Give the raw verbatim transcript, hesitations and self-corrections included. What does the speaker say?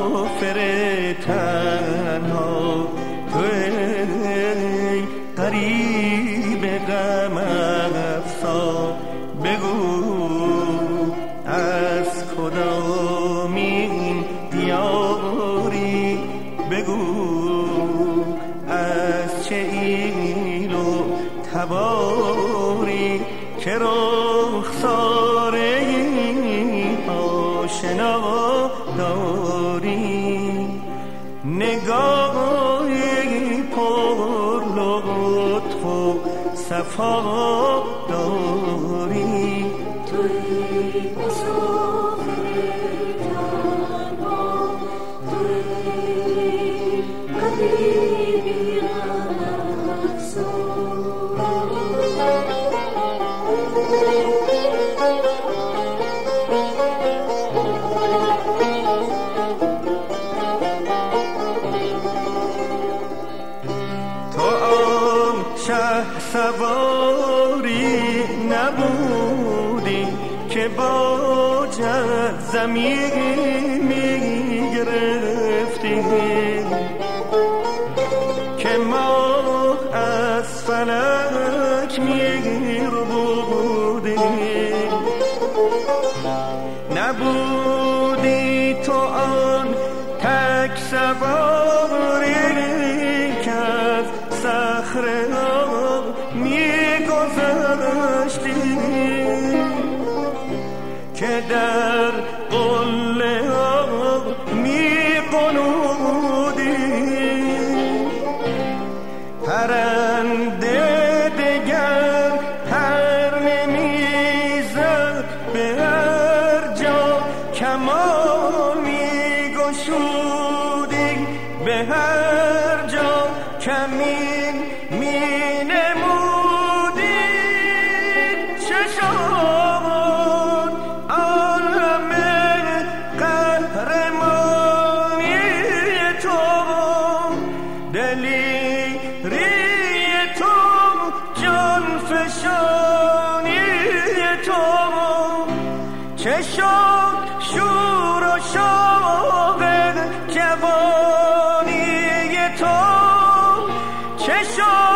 مسافر تنها، توی غریب غم افزا، بگو از کدامین دیاری، بگو از چه ایل و تباری، که رخساره آشنا داری، نگاهی پر لطف و صفا داری. توی مسافر تنها، توی غریبی غم افزا. سواری نبودی که با زمین میگرفتی، که ما از فلک میربودی، نبودی تو آن تک سواری که از صخره میگذشتی، که در قله ها میقنودی، پرنده دگر پر نمیزد، به هر جا کمان میگشودی، به هر جا کمین مینمودی. چه شد آن همه قهرمانی تو، دلیری تو، جان فشانی تو، چه شد شور و شوق جوانی تو، چه شد